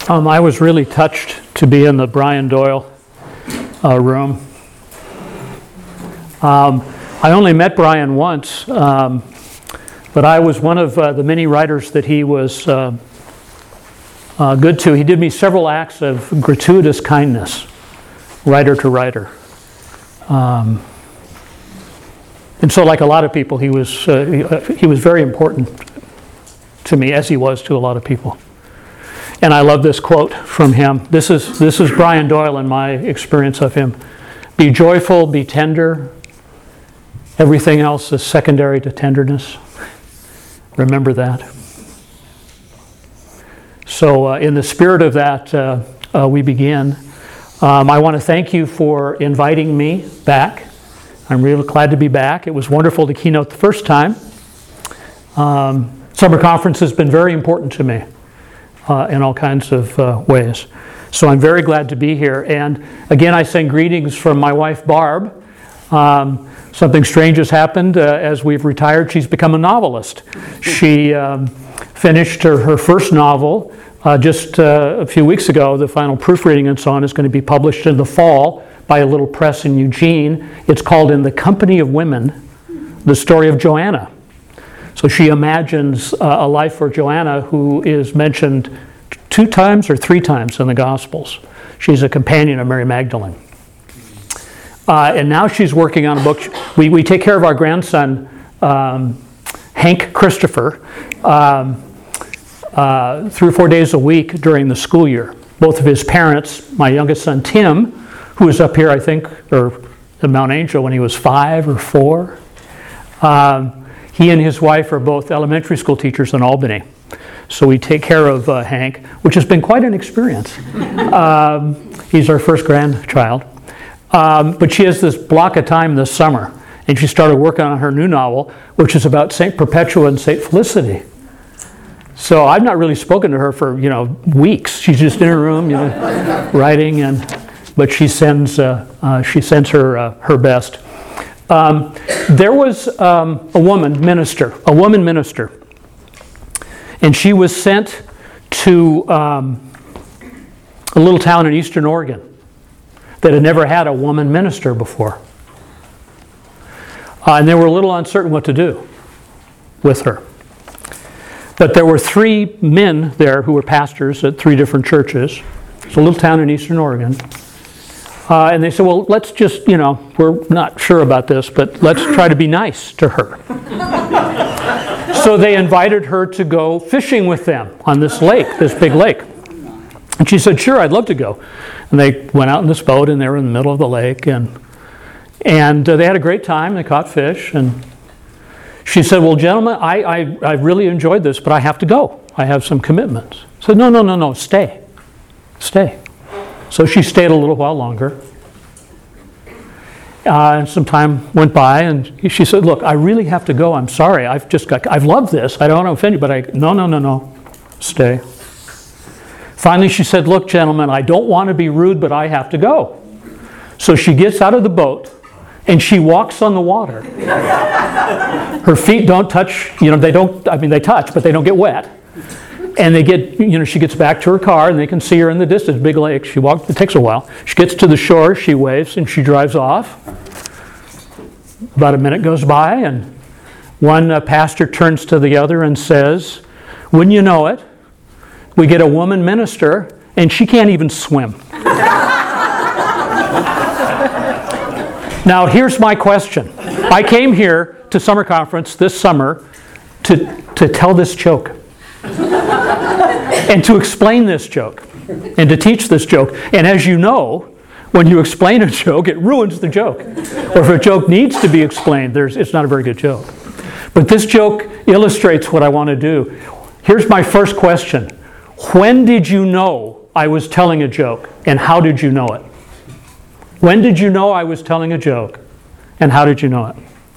I was really touched to be in the Brian Doyle room. I only met Brian once, but I was one of the many writers that he was good to. He did me several acts of gratuitous kindness, writer to writer. And so, like a lot of people, he was very important to me, as he was to a lot of people. And I love this quote from him. This is Brian Doyle and my experience of him. Be joyful, be tender. Everything else is secondary to tenderness. Remember that. So in the spirit of that, we begin. I want to thank you for inviting me back. I'm really glad to be back. It was wonderful to keynote the first time. Summer conference has been very important to me in all kinds of ways. So I'm very glad to be here. And again, I send greetings from my wife, Barb. Something strange has happened as we've retired. She's become a novelist. She finished her first novel just a few weeks ago. The final proofreading and so on is going to be published in the fall by a little press in Eugene. It's called In the Company of Women, the story of Joanna. So she imagines a life for Joanna, who is mentioned 2 times or 3 times in the Gospels. She's a companion of Mary Magdalene. And now she's working on a book. We take care of our grandson, Hank Christopher, 3 or 4 days a week during the school year. Both of his parents, my youngest son Tim, who was up here, I think, or at Mount Angel when he was 5 or 4. He and his wife are both elementary school teachers in Albany. So we take care of Hank, which has been quite an experience. He's our first grandchild. But she has this block of time this summer, and she started working on her new novel, which is about St. Perpetua and St. Felicity. So I've not really spoken to her for weeks. She's just in her room, writing, but she sends her best. There was a woman minister, and she was sent to a little town in Eastern Oregon that had never had a woman minister before. And they were a little uncertain what to do with her. But there were 3 men there who were pastors at 3 different churches. It's a little town in Eastern Oregon. And they said, well, let's just, we're not sure about this, but let's try to be nice to her. So they invited her to go fishing with them on this lake, this big lake. And she said, sure, I'd love to go. And they went out in this boat, and they were in the middle of the lake. And they had a great time. They caught fish. And she said, well, gentlemen, I really enjoyed this, but I have to go. I have some commitments. I said, no, stay. So she stayed a little while longer. And some time went by, and she said, look, I really have to go. I'm sorry. I've loved this. I don't want to offend you, but no, stay. Finally, she said, look, gentlemen, I don't want to be rude, but I have to go. So she gets out of the boat, and she walks on the water. Her feet don't touch, they touch, but they don't get wet. And she gets back to her car, and they can see her in the distance, big lake. It takes a while. She gets to the shore, she waves, and she drives off. About a minute goes by, and one pastor turns to the other and says, wouldn't you know it, we get a woman minister, and she can't even swim. Now, here's my question. I came here to summer conference this summer to tell this joke. And to explain this joke. And to teach this joke. And as you know, when you explain a joke, it ruins the joke. Or if a joke needs to be explained, it's not a very good joke. But this joke illustrates what I want to do. Here's my first question. When did you know I was telling a joke? And how did you know it? When did you know I was telling a joke? And how did you know it?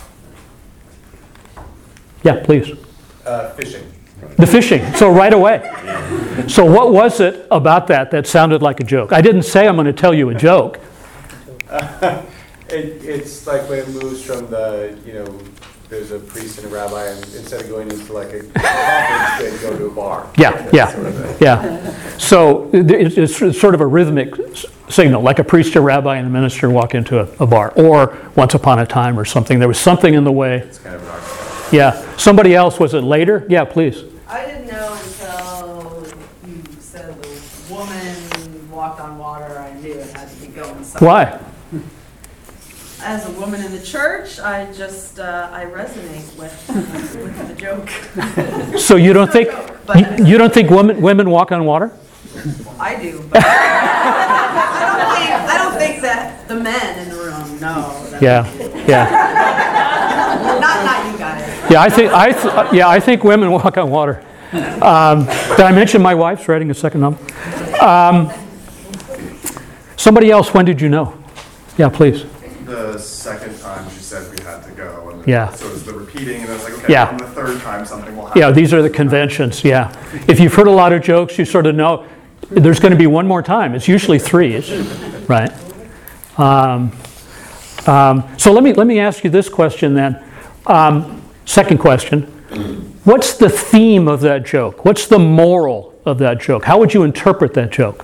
Yeah, please. Fishing. The fishing. So right away. So what was it about that sounded like a joke? I didn't say I'm going to tell you a joke. It's like when it moves from the there's a priest and a rabbi, and instead of going into like a conference, they go to a bar. Yeah. Sort of thing. Yeah. So it's sort of a rhythmic signal, like a priest, a rabbi, and a minister walk into a bar, or Once Upon a Time or something. There was something in the way. It's kind of an archetype. Yeah. Somebody else, was it later? Yeah, please. I didn't know until you said the woman walked on water. I knew it had to be going somewhere. Why? As a woman in the church, I just I resonate with the joke. So you don't think But- you don't think women walk on water? I do. But I don't think that the men in the room know. That Yeah. Yeah. Not you guys. Yeah, I think women walk on water. Did I mention my wife's writing a second novel? Somebody else, when did you know? Yeah, please. The second time she said we had to go, and Yeah. so it was the repeating, and I was like, okay, Yeah. on the third time something will happen. Yeah, these are the conventions, yeah. If you've heard a lot of jokes, you sort of know there's going to be one more time. It's usually three, right? So let me ask you this question then. Second question. What's the theme of that joke? What's the moral of that joke? How would you interpret that joke?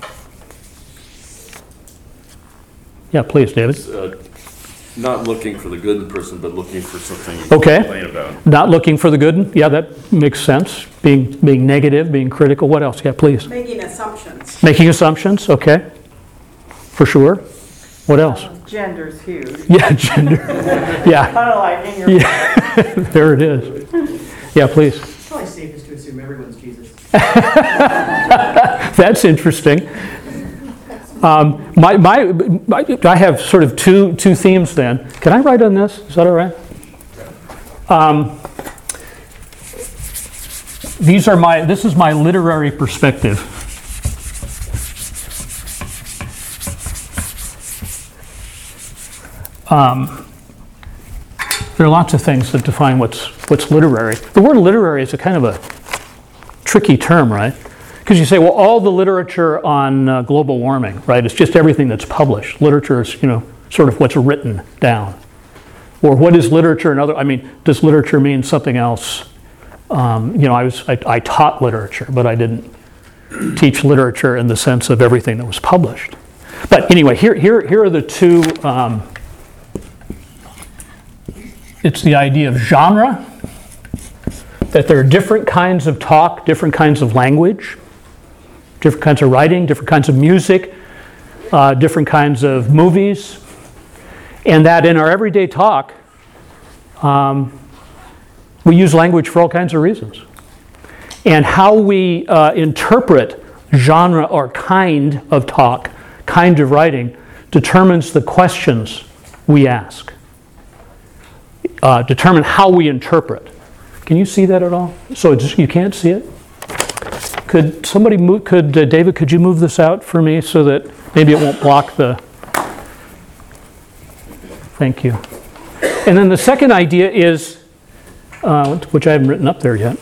Yeah, please, David. Not looking for the good in person, but looking for something Okay. to complain about. Not looking for the good? Yeah, that makes sense. Being negative, being critical. What else? Yeah, please. Making assumptions. Making assumptions, okay. For sure. What else? Gender's huge. Yeah, gender. Yeah, Kind of like in your. yeah. There it is. Yeah, please. It's probably safest to assume everyone's Jesus. That's interesting. I have sort of two themes then. Can I write on this? Is that all right? This is my literary perspective. There are lots of things that define what's literary. The word literary is a kind of a tricky term, right? Because you say, well, all the literature on global warming, right? It's just everything that's published. Literature is, sort of what's written down. Or what is literature and does literature mean something else? I taught literature, but I didn't teach literature in the sense of everything that was published. But anyway, here are the two. It's the idea of genre, that there are different kinds of talk, different kinds of language, different kinds of writing, different kinds of music, different kinds of movies, and that in our everyday talk, we use language for all kinds of reasons. And how we interpret genre or kind of talk, kind of writing, determines the questions we ask, determine how we interpret. Can you see that at all? So you can't see it? Could somebody move, David, could you move this out for me so that maybe it won't block the... Thank you. And then the second idea is, which I haven't written up there yet.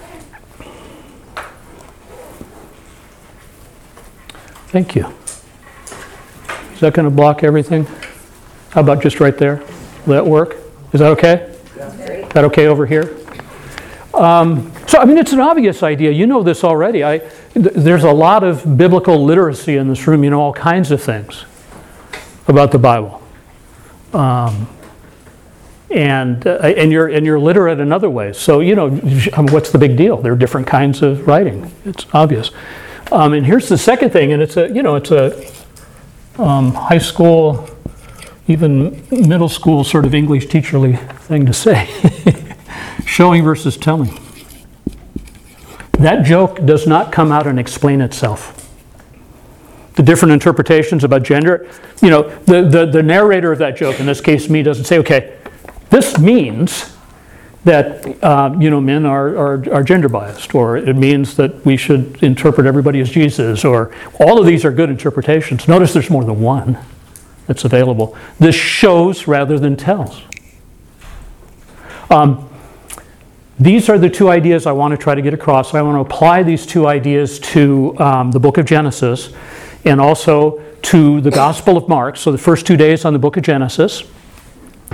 Thank you. Is that going to block everything? How about just right there? Will that work? Is that okay? Is that okay over here? It's an obvious idea. You know this already. There's a lot of biblical literacy in this room. You know all kinds of things about the Bible. And you're literate in other ways. So, what's the big deal? There are different kinds of writing. It's obvious. And here's the second thing, and it's a high school, even middle school sort of English teacherly thing to say. Showing versus telling. That joke does not come out and explain itself. The different interpretations about gender, the narrator of that joke, in this case me, doesn't say, okay, this means that men are gender biased, or it means that we should interpret everybody as Jesus, or all of these are good interpretations. Notice there's more than one that's available. This shows rather than tells. These are the two ideas I want to try to get across. I want to apply these two ideas to the book of Genesis and also to the Gospel of Mark. So the first 2 days on the book of Genesis.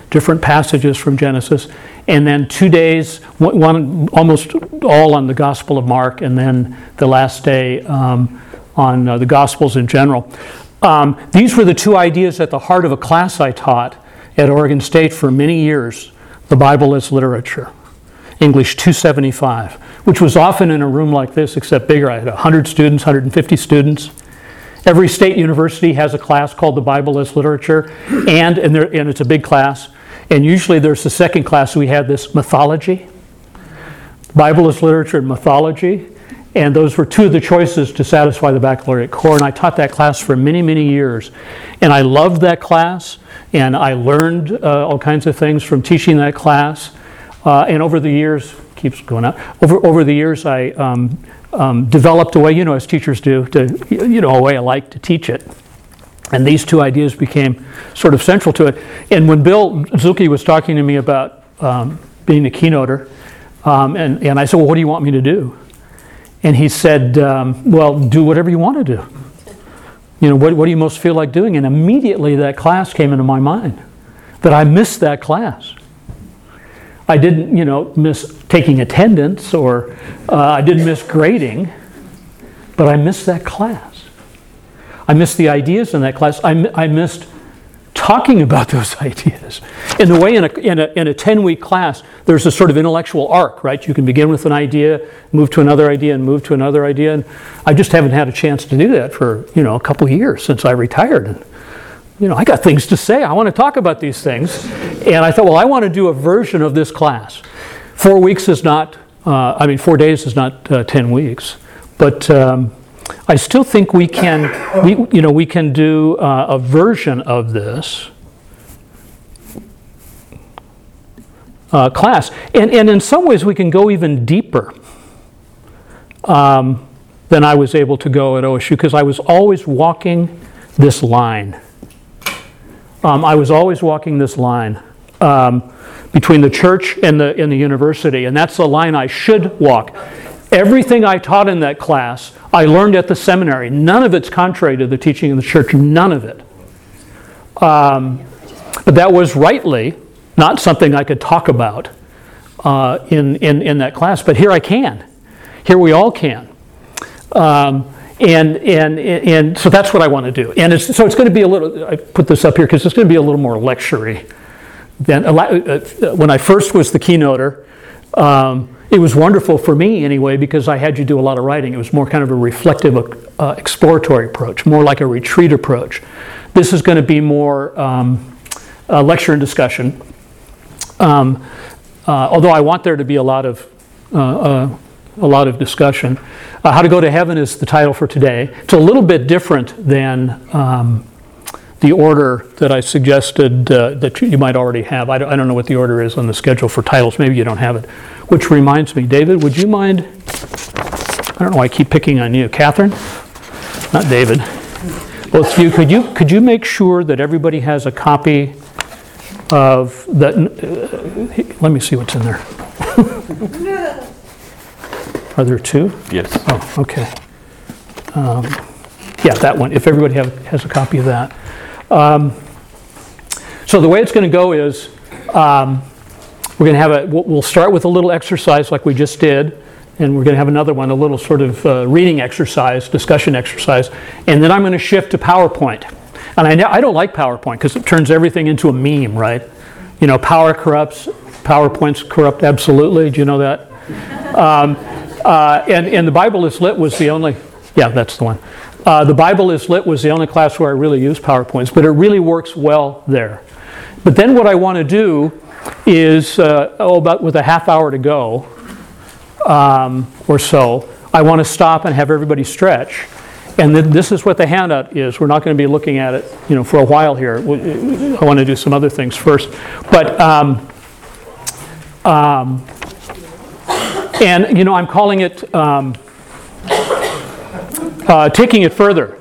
different passages from Genesis, and then 2 days, one almost all on the Gospel of Mark, and then the last day on the Gospels in general. These were the two ideas at the heart of a class I taught at Oregon State for many years, the Bible as Literature, English 275, which was often in a room like this, except bigger. I had 100 students, 150 students. Every state university has a class called the Bible as Literature, and it's a big class. And usually there's the second class. We had this mythology, Bible as Literature and mythology. And those were two of the choices to satisfy the baccalaureate core. And I taught that class for many, many years. And I loved that class. And I learned all kinds of things from teaching that class. And over the years, keeps going up. Over the years, I developed a way, as teachers do, a way I like to teach it. And these two ideas became sort of central to it. And when Bill Zucchi was talking to me about being a keynoter, and I said, well, what do you want me to do? And he said, well, do whatever you want to do. What do you most feel like doing? And immediately that class came into my mind, that I missed that class. I didn't, miss taking attendance, or I didn't miss grading, but I missed that class. I missed the ideas in that class. I missed talking about those ideas. In the way in a 10-week class, there's a sort of intellectual arc, right? You can begin with an idea, move to another idea, and move to another idea. And I just haven't had a chance to do that for, a couple of years since I retired. And, I got things to say. I want to talk about these things. And I thought, well, I want to do a version of this class. 4 weeks is not, 4 days is not 10 weeks. But I still think we can do a version of this class. And in some ways we can go even deeper than I was able to go at OSU, because I was always walking this line. I was always walking this line between the church and the university, and that's the line I should walk. Everything I taught in that class, I learned at the seminary. None of it's contrary to the teaching of the church, none of it. But that was rightly not something I could talk about in that class. But here I can. Here we all can. And so that's what I want to do. And it's going to be a little, I put this up here because it's going to be a little more lecture-y than when I first was the keynoter. It was wonderful for me anyway, because I had you do a lot of writing. It was more kind of a reflective, exploratory approach, more like a retreat approach. This is going to be more lecture and discussion. Although I want there to be a lot of discussion. How to Go to Heaven is the title for today. It's a little bit different than the order that I suggested that you might already have. I don't know what the order is on the schedule for titles. Maybe you don't have it. Which reminds me, David, would you mind? I don't know why I keep picking on you. Catherine? Not David. Well, it's you. Could you make sure that everybody has a copy of that? Let me see what's in there. Are there two? Yes. Oh, okay. Yeah, that one. If everybody has a copy of that. So the way it's going to go is we're going to we'll start with a little exercise like we just did, and we're going to have another one, a little sort of reading exercise, discussion exercise, and then I'm going to shift to PowerPoint. And I don't like PowerPoint because it turns everything into a meme, right? Power corrupts, PowerPoint's corrupt, absolutely. Do you know that? And the Bible is Lit was the only, yeah, that's the one. The Bible is Lit was the only class where I really used PowerPoints, but it really works well there. But then what I want to do is, about with a half hour to go or so, I want to stop and have everybody stretch. And then this is what the handout is. We're not going to be looking at it, for a while here. I want to do some other things first. But and I'm calling it taking it further,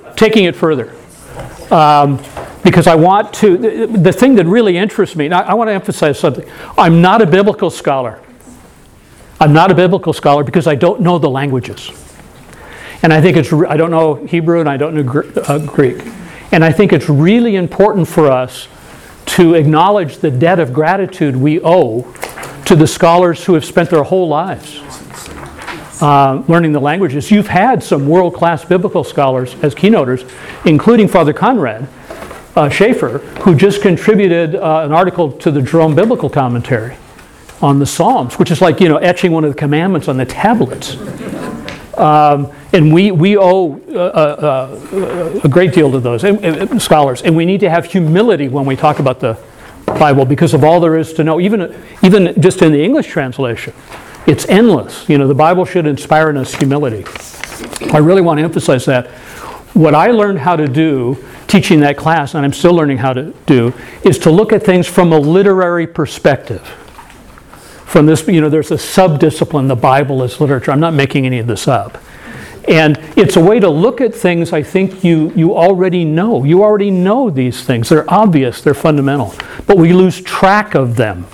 because I want to. The thing that really interests me. Now, I want to emphasize something. I'm not a biblical scholar. I'm not a biblical scholar because I don't know the languages, and I think I don't know Hebrew and I don't know Greek, and I think it's really important for us to acknowledge the debt of gratitude we owe to the scholars who have spent their whole lives learning the languages. You've had some world-class biblical scholars as keynoters, including Father Conrad Schaefer, who just contributed an article to the Jerome Biblical Commentary on the Psalms, which is like, etching one of the commandments on the tablets. And we owe a great deal to those scholars, and we need to have humility when we talk about the Bible because of all there is to know. Even just in the English translation, it's endless. The Bible should inspire in us humility. I really want to emphasize that. What I learned how to do teaching that class, and I'm still learning how to do, is to look at things from a literary perspective. From this, there's a sub-discipline, the Bible is literature. I'm not making any of this up. And it's a way to look at things I think you already know. You already know these things. They're obvious, they're fundamental. But we lose track of them.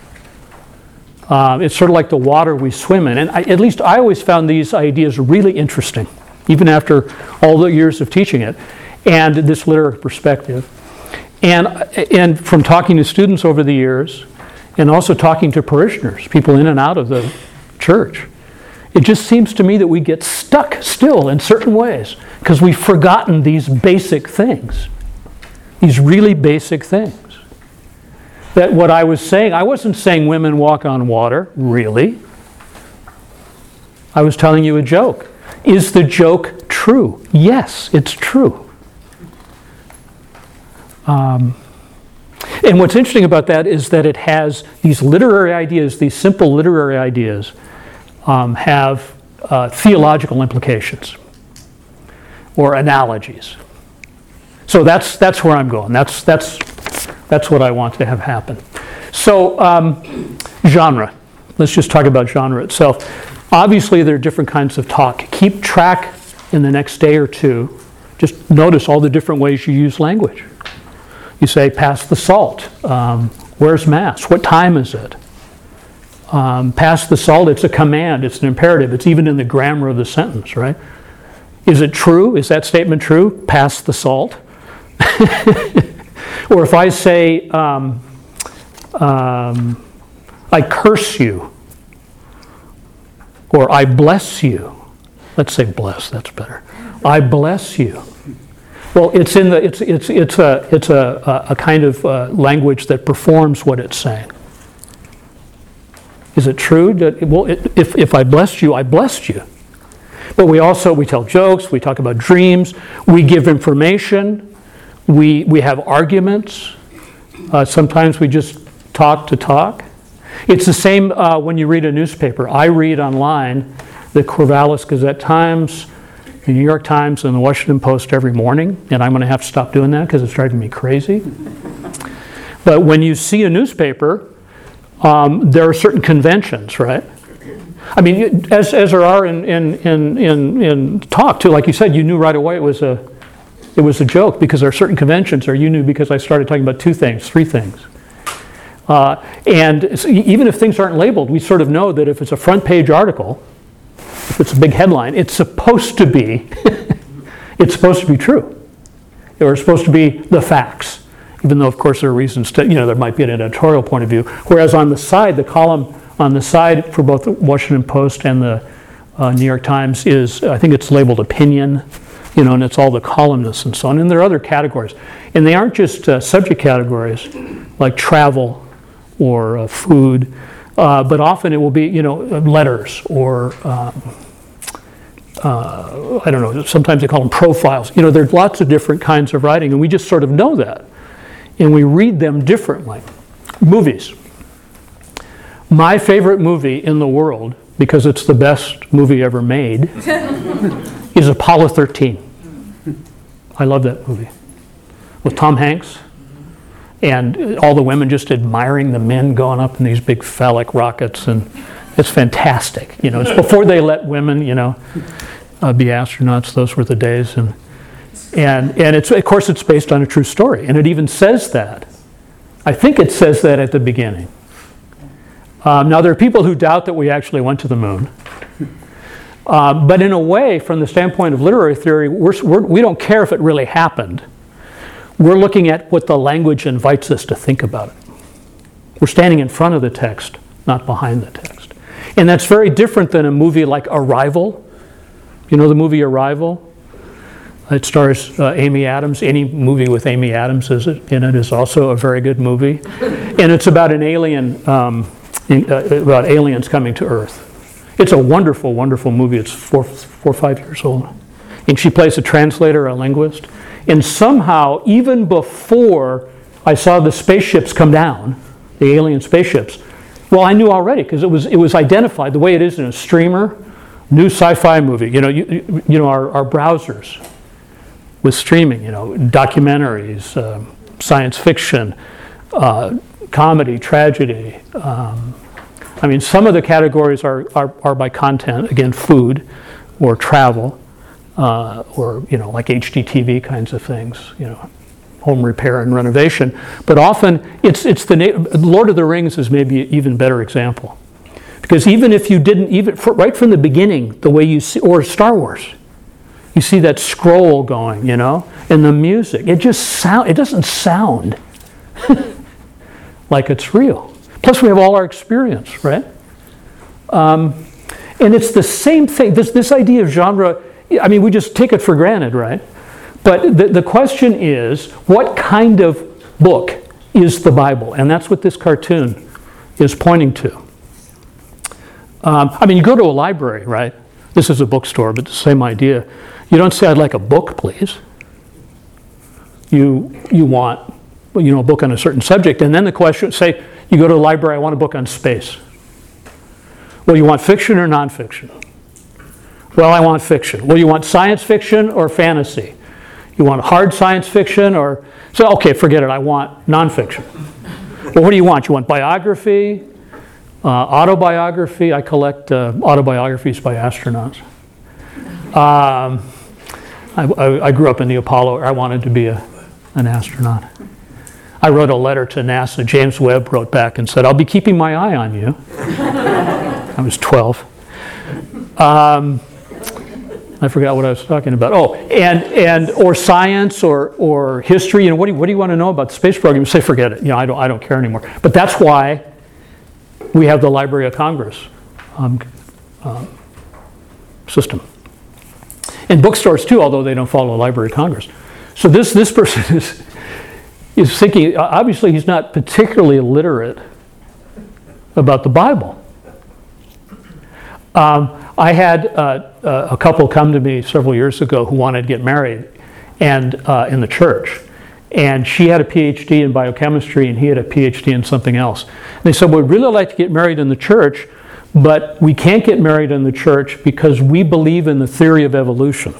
It's sort of like the water we swim in. And at least I always found these ideas really interesting, even after all the years of teaching it, and this literary perspective. And from talking to students over the years, and also talking to parishioners, people in and out of the church, it just seems to me that we get stuck still in certain ways because we've forgotten these basic things, these really basic things. That what I was saying, I wasn't saying women walk on water, really. I was telling you a joke. Is the joke true? Yes, it's true. And what's interesting about that is that it has these literary ideas, these simple literary ideas, have theological implications or analogies. So that's where I'm going. That's what I want to have happen. So genre. Let's just talk about genre itself. Obviously, there are different kinds of talk. Keep track in the next day or two. Just notice all the different ways you use language. You say, pass the salt. Where's Mass? What time is it? Pass the salt, it's a command, it's an imperative. It's even in the grammar of the sentence, right? Is it true? Is that statement true? Pass the salt. Or if I say, I curse you, or I bless you. Let's say bless, that's better. I bless you. Well, it's in the it's a kind of language that performs what it's saying. Is it true that if I blessed you, I blessed you? But we tell jokes, we talk about dreams, we give information, we have arguments. Sometimes we just talk to talk. It's the same when you read a newspaper. I read online the Corvallis Gazette-Times, the New York Times, and the Washington Post every morning, and I'm going to have to stop doing that because it's driving me crazy. But when you see a newspaper, there are certain conventions, right? I mean, as there are in talk too. Like you said, you knew right away it was a joke because there are certain conventions, or you knew because I started talking about 2 things, 3 things. And even if things aren't labeled, we sort of know that if it's a front page article, if it's a big headline, it's supposed to be true. Or it's supposed to be the facts. Even though, of course, there are reasons to, there might be an editorial point of view. Whereas on the side, the column on the side for both the Washington Post and the New York Times is, I think it's labeled opinion, and it's all the columnists and so on. And there are other categories. And they aren't just subject categories like travel or food, but often it will be, letters or, I don't know, sometimes they call them profiles. There's lots of different kinds of writing, and we just sort of know that. And we read them differently. Movies. My favorite movie in the world, because it's the best movie ever made, is Apollo 13. I love that movie. With Tom Hanks and all the women just admiring the men going up in these big phallic rockets, and it's fantastic. It's before they let women, be astronauts. Those were the days, and it's, of course, it's based on a true story, and it even says that. I think it says that at the beginning. Now, there are people who doubt that we actually went to the moon. But in a way, from the standpoint of literary theory, we don't care if it really happened. we're looking at what the language invites us to think about it. We're standing in front of the text, not behind the text. And that's very different than a movie like Arrival. You know the movie Arrival? It stars Amy Adams. Any movie with Amy Adams in it is also a very good movie. And it's about an alien, about aliens coming to Earth. It's a wonderful, wonderful movie. It's 4 or 5 years old. And she plays a translator, a linguist. And somehow, even before I saw the spaceships come down, the alien spaceships, well, I knew already because it was identified the way it is in a streamer, new sci-fi movie. You know our browsers with streaming. You know, documentaries, science fiction, comedy, tragedy. I mean, some of the categories are by content. Again, food, or travel, or like HGTV kinds of things. Home repair and renovation. But often, it's Lord of the Rings is maybe an even better example, because even if you didn't right from the beginning, the way you see, or Star Wars, you see that scroll going, and the music. It doesn't sound like it's real. Plus, we have all our experience, right? And it's the same thing. This idea of genre. I mean, we just take it for granted, right? But the question is, what kind of book is the Bible? And that's what this cartoon is pointing to. I mean, you go to a library, right? This is a bookstore, but the same idea. You don't say, "I'd like a book, please." You want, a book on a certain subject. And then the question, say, you go to a library, "I want a book on space." Well, you want fiction or nonfiction? Well, I want fiction. Well, you want science fiction or fantasy? You want hard science fiction or... So, okay, forget it. I want nonfiction. Well, what do you want? You want biography, autobiography? I collect autobiographies by astronauts. I grew up in the Apollo. I wanted to be an astronaut. I wrote a letter to NASA. James Webb wrote back and said, "I'll be keeping my eye on you." I was 12. I forgot what I was talking about. Oh, or science or history. What do you want to know about the space program? You say, forget it. I don't care anymore. But that's why we have the Library of Congress system, and bookstores too, although they don't follow Library of Congress. So this person is thinking. Obviously, he's not particularly literate about the Bible. I had a couple come to me several years ago who wanted to get married, and in the church, and she had a PhD in biochemistry, and he had a PhD in something else. And they said, "We'd really like to get married in the church, but we can't get married in the church because we believe in the theory of evolution."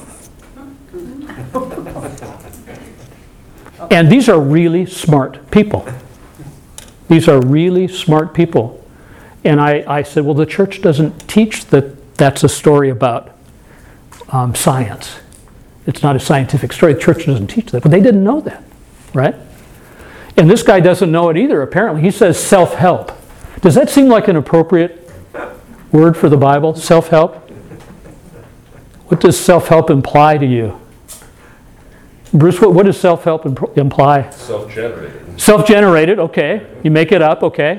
And these are really smart people. These are really smart people. And I said, well, the church doesn't teach that's a story about science. It's not a scientific story. The church doesn't teach that. But they didn't know that, right? And this guy doesn't know it either, apparently. He says self-help. Does that seem like an appropriate word for the Bible, self-help? What does self-help imply to you? Bruce, what does self-help imply? Self-generated. Self-generated, okay. You make it up, okay.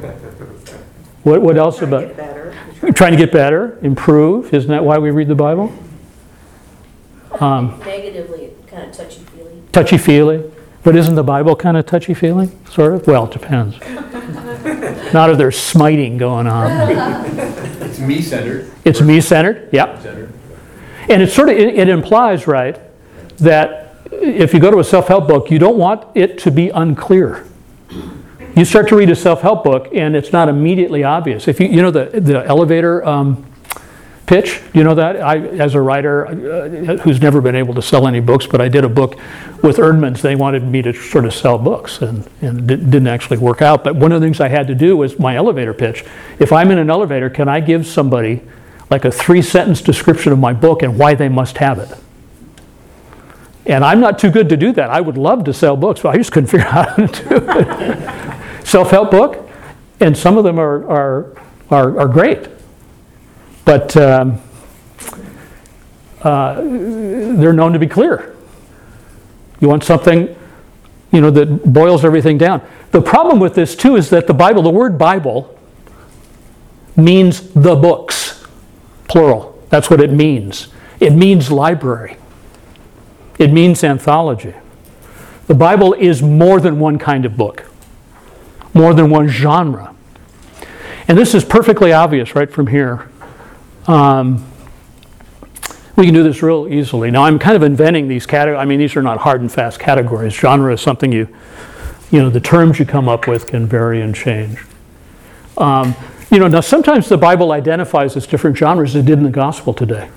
What else about? Trying to get better, improve. Isn't that why we read the Bible? Negatively, kind of touchy-feely. Touchy-feely. But isn't the Bible kind of touchy-feely, sort of? Well, it depends. Not if there's smiting going on. It's me-centered. It's me-centered, yep. And it implies, right, that if you go to a self-help book, you don't want it to be unclear. You start to read a self-help book, and it's not immediately obvious. If you know the elevator pitch, you know that? As a writer who's never been able to sell any books, but I did a book with Erdmans. They wanted me to sort of sell books, and it didn't actually work out. But one of the things I had to do was my elevator pitch. If I'm in an elevator, can I give somebody like a 3-sentence description of my book and why they must have it? And I'm not too good to do that. I would love to sell books, but I just couldn't figure out how to do it. Self-help book, and some of them are great, but they're known to be clear. You want something that boils everything down. The problem with this too is that the Bible, the word Bible, means the books, plural. That's what it means. It means library. It means anthology. The Bible is more than one kind of book, more than one genre. And this is perfectly obvious right from here. We can do this real easily. Now, I'm kind of inventing these categories. I mean, these are not hard and fast categories. Genre is something the terms you come up with can vary and change. Now sometimes the Bible identifies as different genres as it did in the gospel today.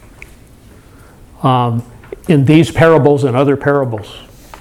In these parables and other parables,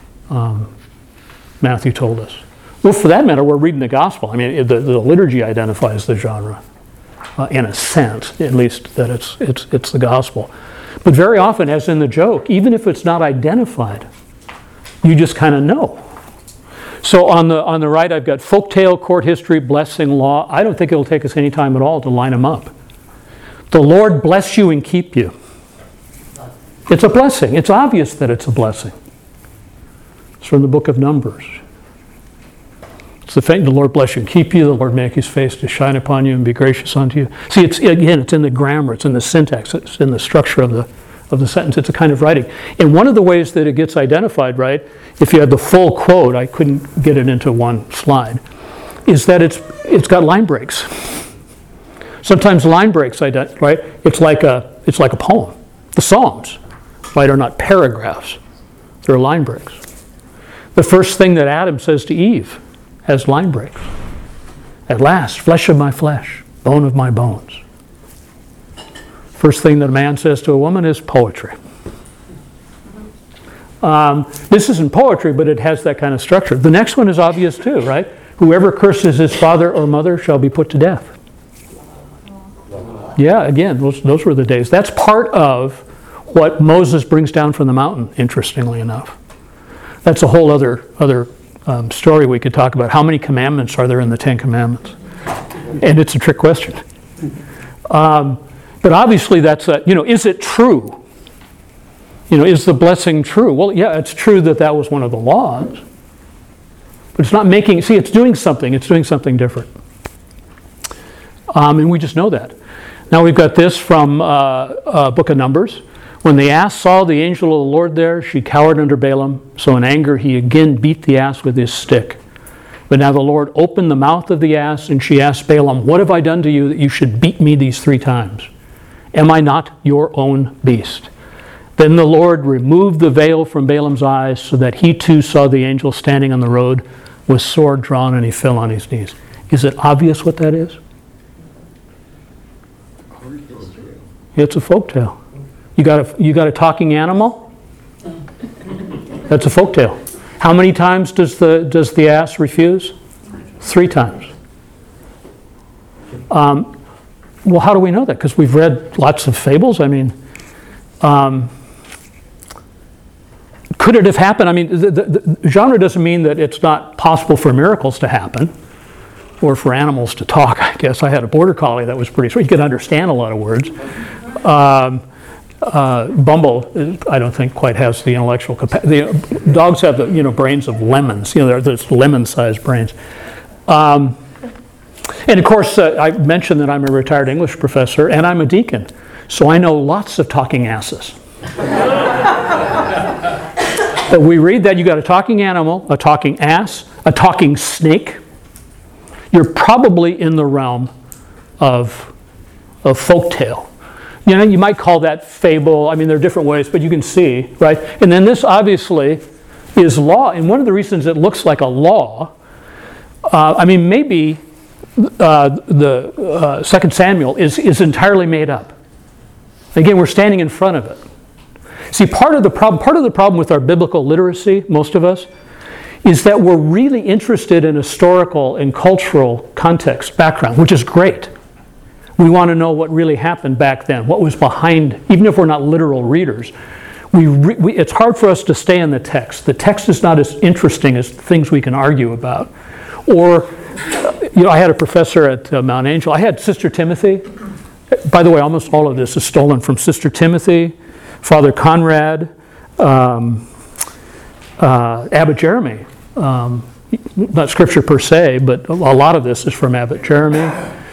Matthew told us. Well, for that matter, we're reading the gospel. I mean, the liturgy identifies the genre, in a sense, at least, that it's the gospel. But very often, as in the joke, even if it's not identified, you just kind of know. So on the right, I've got folktale, court history, blessing, law. I don't think it'll take us any time at all to line them up. The Lord bless you and keep you. It's a blessing. It's obvious that it's a blessing. It's from the book of Numbers. It's the Lord bless you and keep you. The Lord make his face to shine upon you and be gracious unto you. See, it's in the grammar. It's in the syntax. It's in the structure of the sentence. It's a kind of writing. And one of the ways that it gets identified, right, if you had the full quote, I couldn't get it into one slide, is that it's got line breaks. Sometimes line breaks, right? It's like a poem. The Psalms, right, are not paragraphs. They're line breaks. The first thing that Adam says to Eve has line breaks. At last, flesh of my flesh, bone of my bones. First thing that a man says to a woman is poetry. This isn't poetry, but it has that kind of structure. The next one is obvious too, right? Whoever curses his father or mother shall be put to death. Yeah, again, those were the days. That's part of what Moses brings down from the mountain, interestingly enough. That's a whole other story we could talk about. How many commandments are there in the Ten Commandments? And it's a trick question. But obviously that's is it true? Is the blessing true? Well, yeah, it's true that was one of the laws. But it's not it's doing something. It's doing something different. And we just know that. Now we've got this from Book of Numbers. When the ass saw the angel of the Lord there, she cowered under Balaam. So in anger he again beat the ass with his stick. But now the Lord opened the mouth of the ass, and she asked Balaam, "What have I done to you that you should beat me these 3 times? Am I not your own beast?" Then the Lord removed the veil from Balaam's eyes, so that he too saw the angel standing on the road with sword drawn, and he fell on his knees. Is it obvious what that is? It's a folktale. You got a talking animal? That's a folktale. How many times does the ass refuse? 3 times. Well, how do we know that? Because we've read lots of fables. I mean, could it have happened? I mean, the genre doesn't mean that it's not possible for miracles to happen or for animals to talk, I guess. I had a border collie that was pretty sweet. He could understand a lot of words. Bumble, I don't think quite has the intellectual capacity. Dogs have the brains of lemons. They're lemon-sized brains. And of course, I mentioned that I'm a retired English professor and I'm a deacon, so I know lots of talking asses. But we read that you got a talking animal, a talking ass, a talking snake. You're probably in the realm of folktale. You might call that fable. I mean, there are different ways, but you can see, right? And then this obviously is law. And one of the reasons it looks like a law, maybe the 2 Samuel is entirely made up. Again, we're standing in front of it. See, part of the problem with our biblical literacy, most of us, is that we're really interested in historical and cultural context, background, which is great. We want to know what really happened back then, what was behind, even if we're not literal readers. It's hard for us to stay in the text. The text is not as interesting as things we can argue about. Or, I had a professor at Mount Angel. I had Sister Timothy. By the way, almost all of this is stolen from Sister Timothy, Father Conrad, Abbot Jeremy, not scripture per se, but a lot of this is from Abbot Jeremy.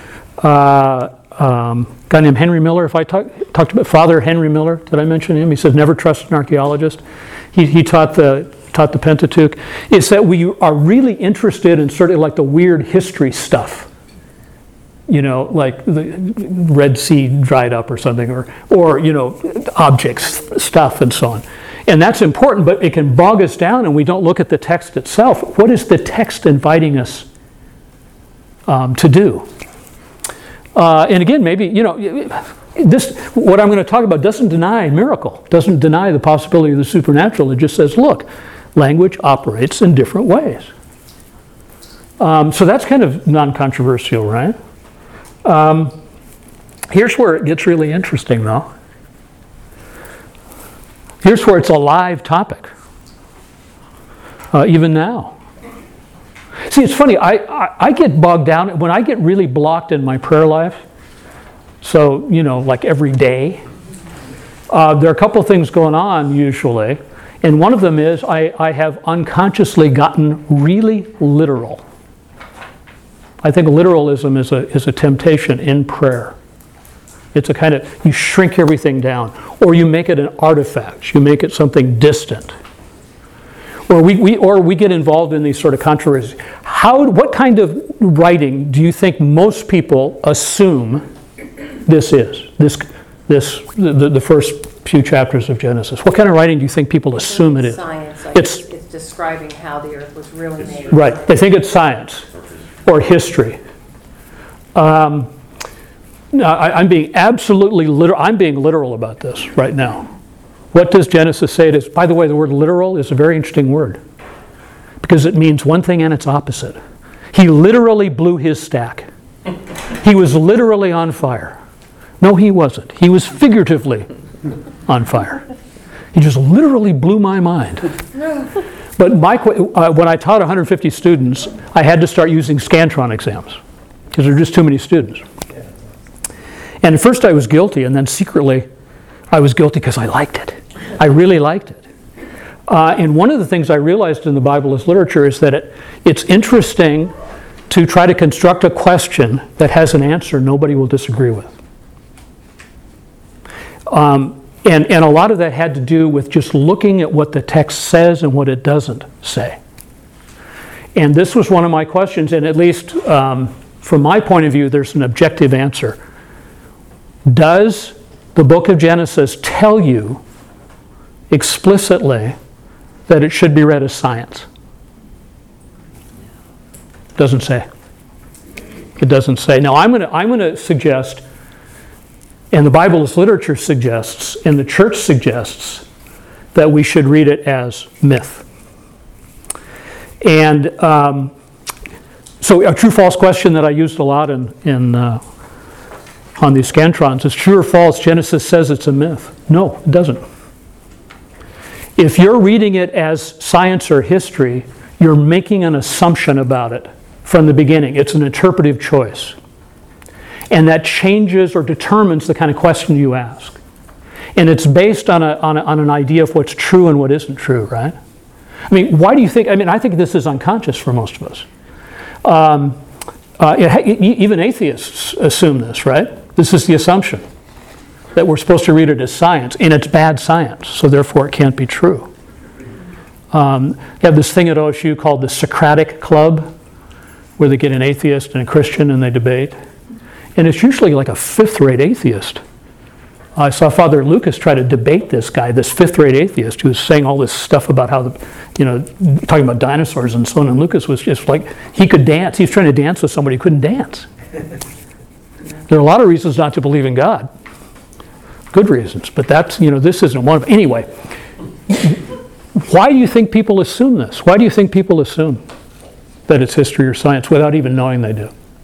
Guy named Henry Miller, if I talked about Father Henry Miller, did I mention him? He says never trust an archaeologist. He taught the Pentateuch. It's that we are really interested in sort of like the weird history stuff. You know, like the Red Sea dried up or something, or you know, objects, stuff, and so on. And that's important, but it can bog us down and we don't look at the text itself. What is the text inviting us to do? And again, maybe, you know, this, what I'm going to talk about doesn't deny miracle, doesn't deny the possibility of the supernatural. It just says, look, language operates in different ways. So that's kind of non-controversial, right? Here's where it gets really interesting, though. Here's where it's a live topic, even now. See, it's funny, I get bogged down, when I get really blocked in my prayer life, so, you know, like every day, there are a couple of things going on usually, and one of them is I have unconsciously gotten really literal. I think literalism is a temptation in prayer. It's a kind of, you shrink everything down, or you make it an artifact, you make it something distant. Or we get involved in these sort of controversies. What kind of writing do you think most people assume this is? The first few chapters of Genesis. What kind of writing do you think people assume it is? Science. It's describing how the earth was really made. right. They think it's science or history. No, I'm being absolutely literal. I'm being literal about this right now. What does Genesis say? It is, by the way, the word literal is a very interesting word because it means one thing and its opposite. He literally blew his stack. He was literally on fire. No, he wasn't. He was figuratively on fire. He just literally blew my mind. But when I taught 150 students, I had to start using Scantron exams because there were just too many students. And at first I was guilty, and then secretly I was guilty because I liked it. I really liked it. And one of the things I realized in the Bible as literature is that it's interesting to try to construct a question that has an answer nobody will disagree with. And a lot of that had to do with just looking at what the text says and what it doesn't say. And this was one of my questions, and at least from my point of view, there's an objective answer. Does the book of Genesis tell you explicitly that it should be read as science? Doesn't say. It doesn't say. Now I'm going to suggest, and the Bible as literature suggests, and the church suggests, that we should read it as myth. And so a true-false question that I used a lot on these Scantrons is true or false, Genesis says it's a myth. No, it doesn't. If you're reading it as science or history, you're making an assumption about it from the beginning. It's an interpretive choice. And that changes or determines the kind of question you ask. And it's based on an idea of what's true and what isn't true, right? I mean, why do you think, I think this is unconscious for most of us. Even atheists assume this, right? This is the assumption that we're supposed to read it as science, and it's bad science, so therefore it can't be true. You have this thing at OSU called the Socratic Club, where they get an atheist and a Christian and they debate. And it's usually like a fifth-rate atheist. I saw Father Lucas try to debate this guy, this fifth-rate atheist, who was saying all this stuff about how, talking about dinosaurs and so on, and Lucas was just like, he could dance. He was trying to dance with somebody who couldn't dance. There are a lot of reasons not to believe in God. Good reasons, but that's, this isn't one of them. Anyway, why do you think people assume this? Why do you think people assume that it's history or science without even knowing they do?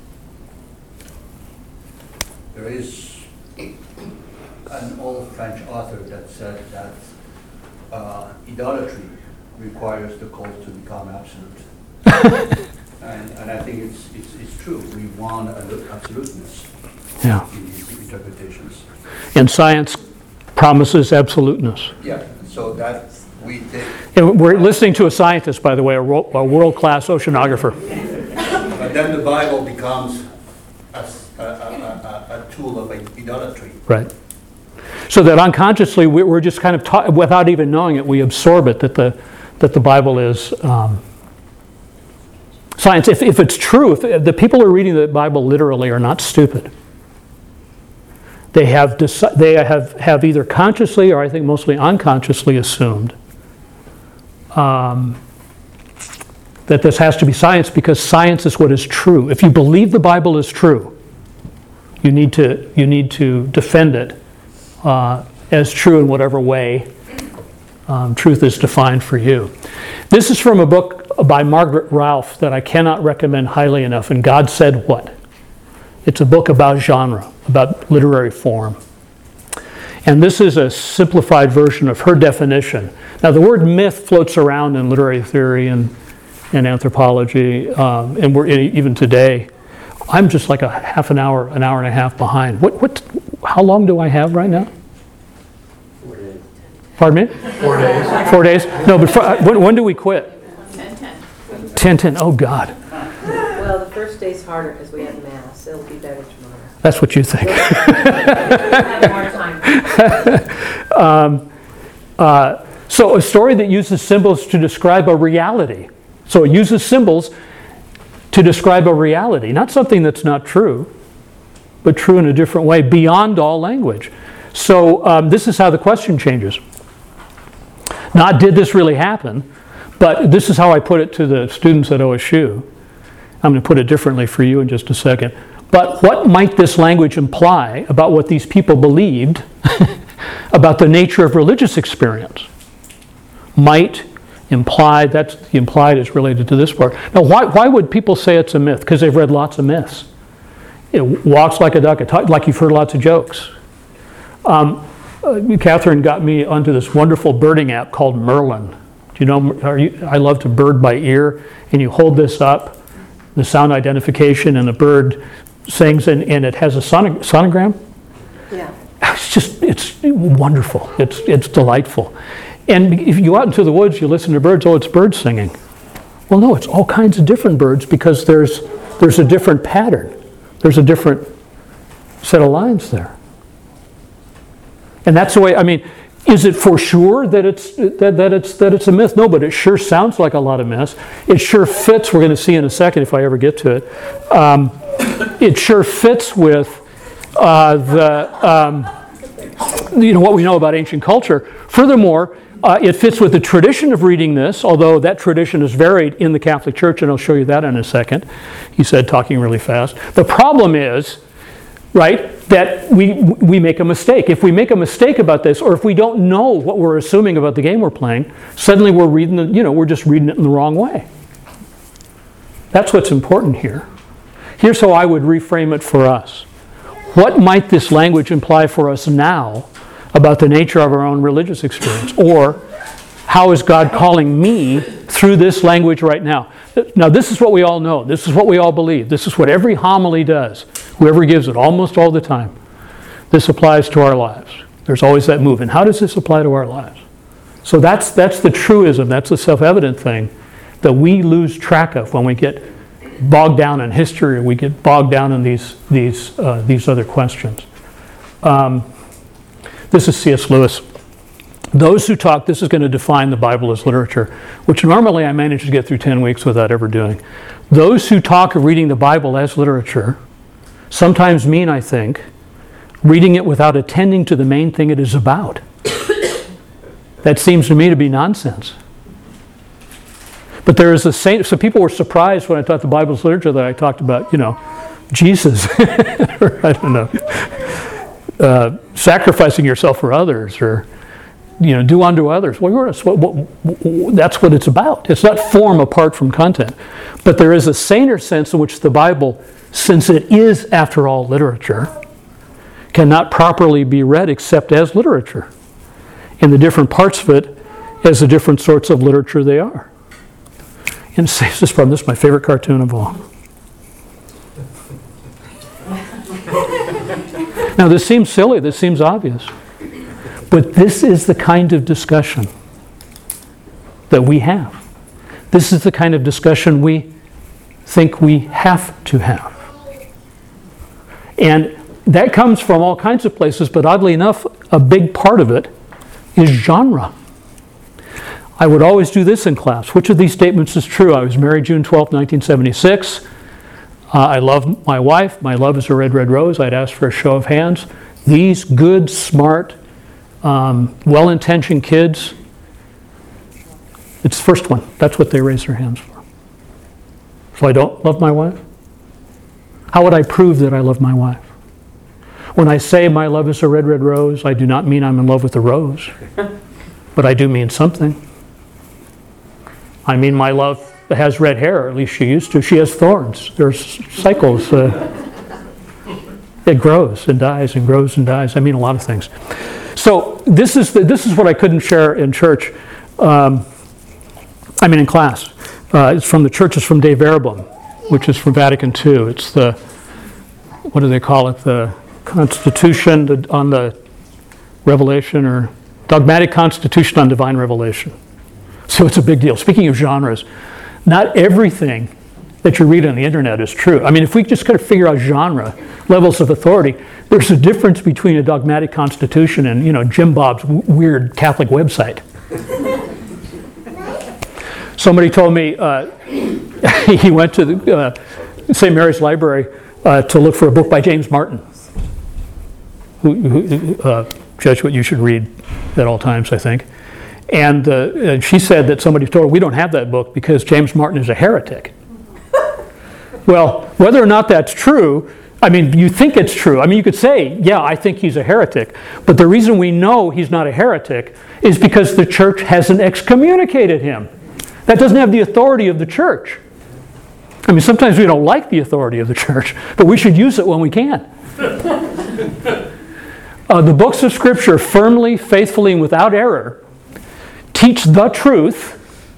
There is an old French author that said that idolatry requires the cult to become absolute. and I think it's true. We want absoluteness in these interpretations. And science promises absoluteness. Yeah, so that we take, And we're listening to a scientist, by the way, a world-class oceanographer. but then the Bible becomes a tool of idolatry. Right. So that unconsciously, we're just kind of taught, without even knowing it, we absorb it, that the Bible is science. If it's true, if the people who are reading the Bible literally are not stupid. They have either consciously or I think mostly unconsciously assumed that this has to be science because science is what is true. If you believe the Bible is true, you need to defend it as true in whatever way truth is defined for you. This is from a book by Margaret Ralph that I cannot recommend highly enough, and God Said What? It's a book about genre, about literary form. And this is a simplified version of her definition. Now, the word myth floats around in literary theory and anthropology, and we're even today. I'm just like a half an hour and a half behind. How long do I have right now? 4 days. Pardon me? 4 days. 4 days? No, but when do we quit? 10:10. Oh, God. Well, the first day's harder because we have mass. It'll be better tomorrow. That's what you think. We'll have more time. So a story that uses symbols to describe a reality. So it uses symbols to describe a reality, not something that's not true, but true in a different way, beyond all language. So this is how the question changes. Not did this really happen, but this is how I put it to the students at OSU. I'm going to put it differently for you in just a second. But what might this language imply about what these people believed about the nature of religious experience? Might imply, that's the implied is related to this part. Now, why would people say it's a myth? Because they've read lots of myths. It walks like a duck, like you've heard lots of jokes. Catherine got me onto this wonderful birding app called Merlin. Do you know, I love to bird by ear, and you hold this up, the sound identification, and the bird sings, and it has a sonogram. Yeah. It's wonderful. It's delightful. And if you go out into the woods, you listen to birds, it's birds singing. Well, no, it's all kinds of different birds because there's a different pattern. There's a different set of lines there. And that's the way, I mean, is it for sure that it's a myth? No, but it sure sounds like a lot of myths. It sure fits, we're going to see in a second if I ever get to it. It sure fits with what we know about ancient culture. Furthermore, it fits with the tradition of reading this, although that tradition is varied in the Catholic Church, and I'll show you that in a second. He said, talking really fast. The problem is, right, that we make a mistake. If we make a mistake about this, or if we don't know what we're assuming about the game we're playing, suddenly we're we're just reading it in the wrong way. That's what's important here. Here's how I would reframe it for us. What might this language imply for us now about the nature of our own religious experience? Or how is God calling me through this language right now? Now, this is what we all know. This is what we all believe. This is what every homily does. Whoever gives it, almost all the time. This applies to our lives. There's always that movement. How does this apply to our lives? So that's the truism. That's the self-evident thing that we lose track of when we get bogged down in history, or we get bogged down in these other questions. This is C.S. Lewis. Those who talk, this is going to define the Bible as literature, which normally I manage to get through 10 weeks without ever doing. Those who talk of reading the Bible as literature sometimes mean, I think, reading it without attending to the main thing it is about. That seems to me to be nonsense. But there is so people were surprised when I taught the Bible's literature that I talked about, Jesus, or I don't know, sacrificing yourself for others, or do unto others. Well, that's what it's about. It's not form apart from content. But there is a saner sense in which the Bible, since it is, after all, literature, cannot properly be read except as literature, and the different parts of it as the different sorts of literature they are. And saves us from this, my favorite cartoon of all. Now, this seems silly, this seems obvious, but this is the kind of discussion that we have. This is the kind of discussion we think we have to have. And that comes from all kinds of places, but oddly enough, a big part of it is genre. I would always do this in class. Which of these statements is true? I was married June 12, 1976. I love my wife. My love is a red, red rose. I'd ask for a show of hands. These good, smart, well-intentioned kids, it's the first one. That's what they raise their hands for. So I don't love my wife? How would I prove that I love my wife? When I say my love is a red, red rose, I do not mean I'm in love with the rose. But I do mean something. I mean my love has red hair, or at least she used to. She has thorns. There's cycles. It grows and dies and grows and dies. I mean a lot of things. So this is what I couldn't share in church. In class. It's from the Churches from Dei Verbum, which is from Vatican II. It's the, what do they call it? The Constitution on the Revelation, or Dogmatic Constitution on Divine Revelation. So it's a big deal. Speaking of genres, not everything that you read on the internet is true. I mean, if we just kind of figure out genre, levels of authority, there's a difference between a dogmatic constitution and, Jim Bob's weird Catholic website. Somebody told me he went to the St. Mary's Library to look for a book by James Martin, who Jesuit you should read at all times, I think. And she said that somebody told her, we don't have that book because James Martin is a heretic. Well, whether or not that's true, you think it's true. You could say, yeah, I think he's a heretic. But the reason we know he's not a heretic is because the church hasn't excommunicated him. That doesn't have the authority of the church. Sometimes we don't like the authority of the church, but we should use it when we can. The books of Scripture firmly, faithfully, and without error teach the truth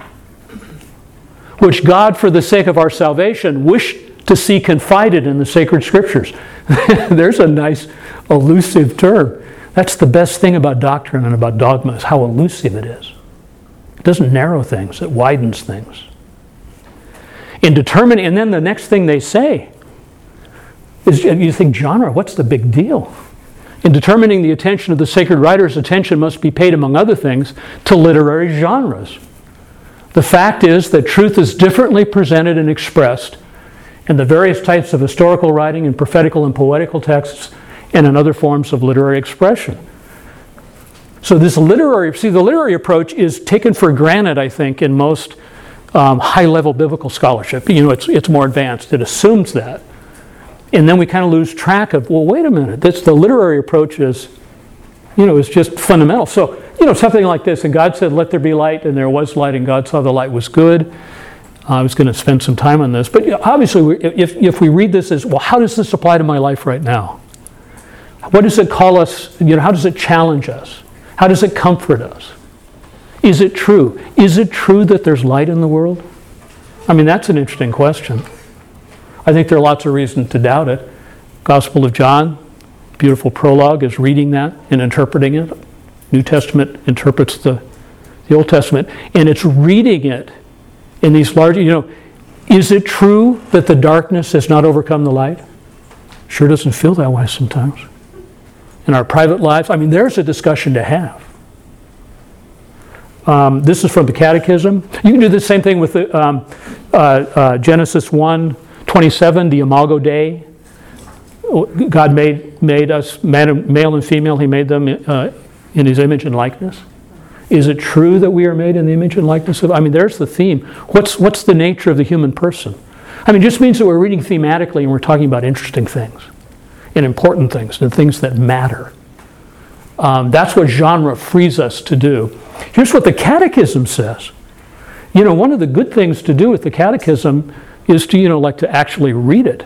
which God, for the sake of our salvation, wished to see confided in the sacred Scriptures. There's a nice, elusive term. That's the best thing about doctrine and about dogma, is how elusive it is. It doesn't narrow things, it widens things. And then the next thing they say is, you think, genre, what's the big deal? In determining the attention of the sacred writers, attention must be paid, among other things, to literary genres. The fact is that truth is differently presented and expressed in the various types of historical writing, in prophetical and poetical texts, and in other forms of literary expression. So the literary approach is taken for granted, I think, in most high-level biblical scholarship. It's more advanced. It assumes that. And then we kind of lose track of, well, wait a minute, the literary approach is just fundamental. So, something like this, and God said, let there be light, and there was light, and God saw the light was good. I was going to spend some time on this. But obviously, if we read this as, well, how does this apply to my life right now? What does it call us? How does it challenge us? How does it comfort us? Is it true? Is it true that there's light in the world? That's an interesting question. I think there are lots of reasons to doubt it. Gospel of John, beautiful prologue, is reading that and interpreting it. New Testament interprets the Old Testament, and it's reading it in these large, is it true that the darkness has not overcome the light? Sure doesn't feel that way sometimes. In our private lives, there's a discussion to have. This is from the Catechism. You can do the same thing with Genesis 1:27, the Imago Dei. God made us male and female. He made them in His image and likeness. Is it true that we are made in the image and likeness of? There's the theme. What's the nature of the human person? It just means that we're reading thematically and we're talking about interesting things and important things and things that matter. That's what genre frees us to do. Here's what the Catechism says. One of the good things to do with the Catechism is to, to actually read it.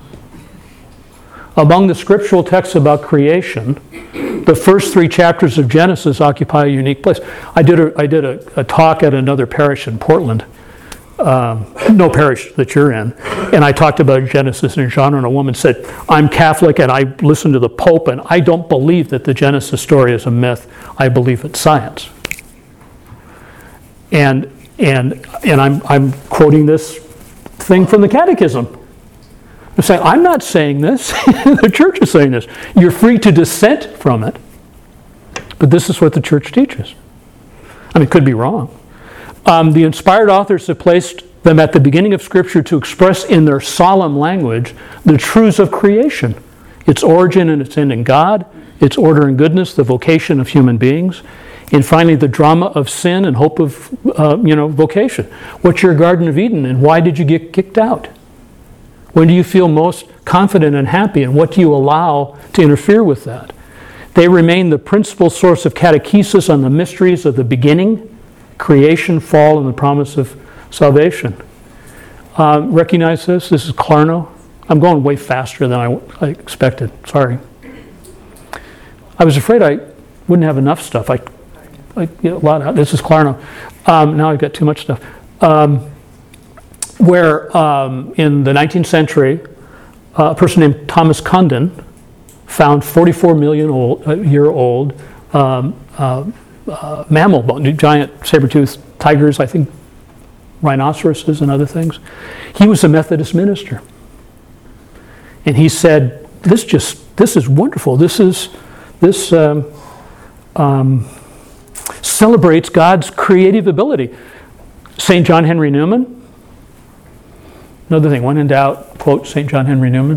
Among the scriptural texts about creation, the first 3 chapters of Genesis occupy a unique place. I did a talk at another parish in Portland, no parish that you're in, and I talked about Genesis and genre, and a woman said, I'm Catholic and I listen to the Pope, and I don't believe that the Genesis story is a myth. I believe it's science. And And I'm quoting this thing from the Catechism. I'm saying, I'm not saying this. The church is saying this. You're free to dissent from it. But this is what the church teaches. I mean, it could be wrong. The inspired authors have placed them at the beginning of Scripture to express in their solemn language the truths of creation, its origin and its end in God, its order and goodness, the vocation of human beings, and finally the drama of sin and hope of vocation. What's your Garden of Eden, and why did you get kicked out? When do you feel most confident and happy, and what do you allow to interfere with that? They remain the principal source of catechesis on the mysteries of the beginning, creation, fall, and the promise of salvation. Recognize this? This is Klarno. I'm going way faster than I expected. Sorry. I was afraid I wouldn't have enough stuff. I get a lot out. This is Klarno. Now I've got too much stuff. Where in the 19th century, a person named Thomas Condon found 44 million year old mammal bone, giant saber-toothed tigers, I think rhinoceroses and other things. He was a Methodist minister. And he said, this is wonderful. This celebrates God's creative ability. St. John Henry Newman, another thing, when in doubt, quote St. John Henry Newman.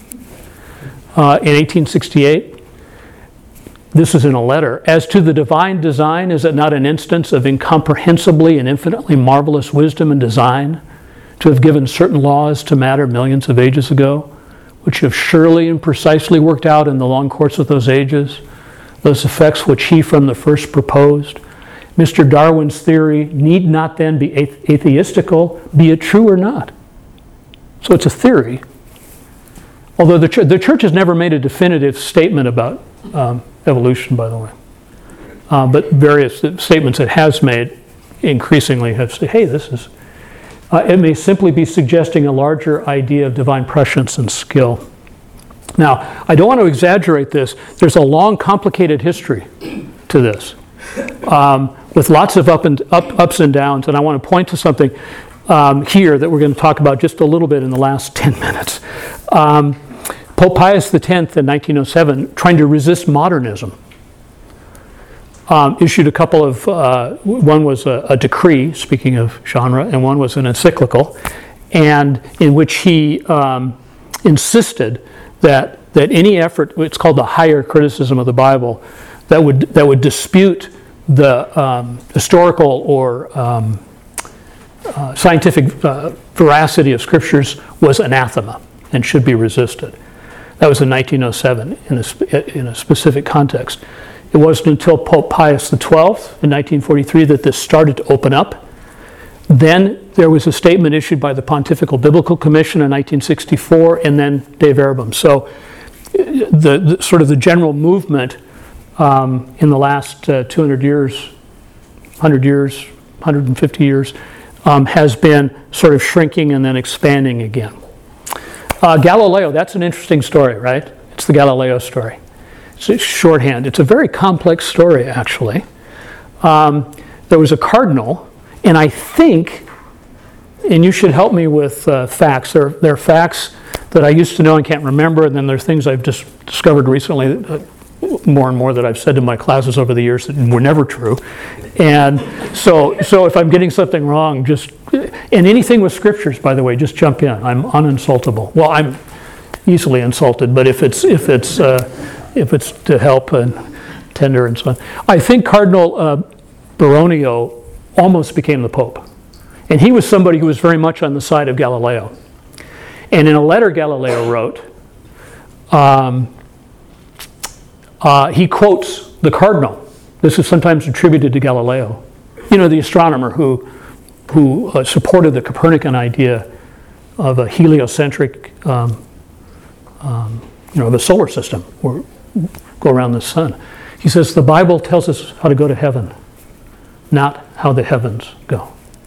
In 1868, this is in a letter. As to the divine design, is it not an instance of incomprehensibly and infinitely marvelous wisdom and design to have given certain laws to matter millions of ages ago, which have surely and precisely worked out in the long course of those ages, those effects which he from the first proposed? Mr. Darwin's theory need not then be atheistical, be it true or not. So it's a theory. Although the church has never made a definitive statement about evolution, by the way. But various statements it has made increasingly have said, hey, this is... it may simply be suggesting a larger idea of divine prescience and skill. Now, I don't want to exaggerate this. There's a long, complicated history to this, with lots of ups and downs. And I want to point to something here that we're going to talk about just a little bit in the last 10 minutes. Pope Pius X in 1907, trying to resist modernism, issued a couple of, one was a decree, speaking of genre, and one was an encyclical, and in which he insisted that any effort, it's called the higher criticism of the Bible, that would dispute the historical or scientific veracity of scriptures was anathema and should be resisted. That was in 1907 in a specific context. It wasn't until Pope Pius XII in 1943 that this started to open up. Then there was a statement issued by the Pontifical Biblical Commission in 1964, and then De Verbum. So the sort of the general movement in the last 200 years, 100 years, 150 years, has been sort of shrinking and then expanding again. Galileo, that's an interesting story, right? It's the Galileo story. It's shorthand. It's a very complex story, actually. There was a cardinal, and I think, and you should help me with facts. There are facts that I used to know and can't remember, and then there's things I've just discovered recently, more and more that I've said in my classes over the years that were never true. And so if I'm getting something wrong, and anything with scriptures, by the way, just jump in. I'm uninsultable. Well, I'm easily insulted, but if it's to help and tender and so on. I think Cardinal Baronio almost became the Pope. And he was somebody who was very much on the side of Galileo. And in a letter Galileo wrote, he quotes the cardinal. This is sometimes attributed to Galileo. You know, the astronomer who supported the Copernican idea of a heliocentric, the solar system, or go around the sun. He says, the Bible tells us how to go to heaven, not how the heavens go.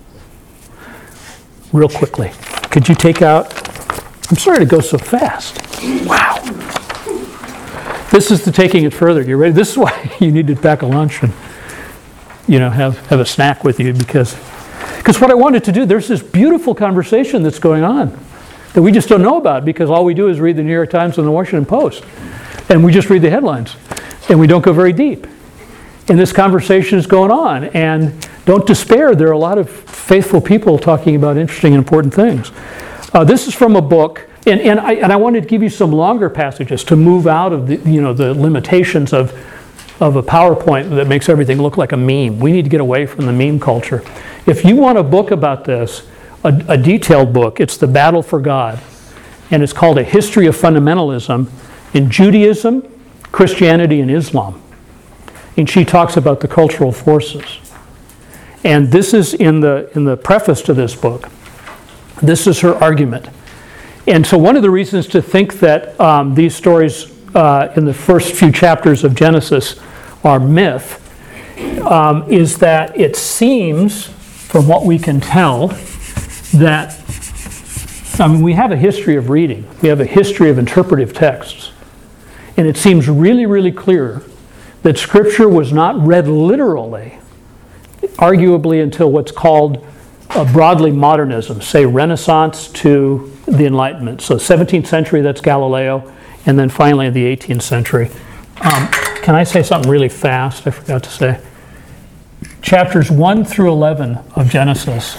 Real quickly, could you take out, I'm sorry to go so fast. Wow. This is the taking it further. You ready? This is why you need to pack a lunch and, have a snack with you, because Because what I wanted to do, there's this beautiful conversation that's going on that we just don't know about because all we do is read the New York Times and the Washington Post. And we just read the headlines. And we don't go very deep. And this conversation is going on. And don't despair, there are a lot of faithful people talking about interesting and important things. This is from a book, and I wanted to give you some longer passages to move out of the limitations of a PowerPoint that makes everything look like a meme. We need to get away from the meme culture. If you want a book about this, a detailed book, it's The Battle for God. And it's called A History of Fundamentalism in Judaism, Christianity, and Islam. And she talks about the cultural forces. And this is in the preface to this book. This is her argument. And so one of the reasons to think that these stories in the first few chapters of Genesis are myth is that it seems, from what we can tell, that we have a history of reading. We have a history of interpretive texts. And it seems really, really clear that Scripture was not read literally, arguably until what's called broadly modernism, say Renaissance to the Enlightenment. So 17th century, that's Galileo, and then finally the 18th century. Can I say something really fast? I forgot to say. Chapters 1 through 11 of Genesis,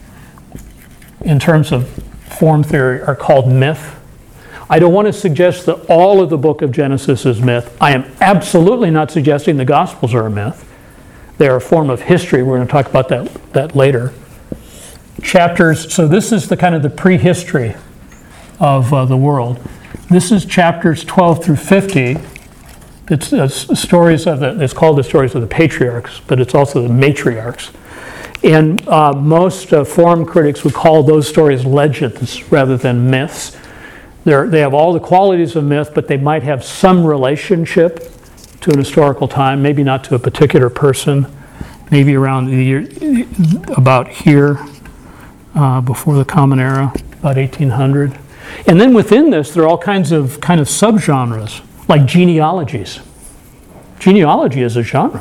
in terms of form theory, are called myth. I don't want to suggest that all of the book of Genesis is myth. I am absolutely not suggesting the Gospels are a myth. They are a form of history. We're going to talk about that later. Chapters, so this is the kind of the prehistory of the world. This is chapters 12 through 50. It's stories of it's called the stories of the patriarchs, but it's also the matriarchs. And most form critics would call those stories legends rather than myths. They have all the qualities of myth, but they might have some relationship to an historical time, maybe not to a particular person, maybe around the year, about here, before the Common Era, about 1800. And then within this, there are all kinds of subgenres, like genealogies. Genealogy is a genre.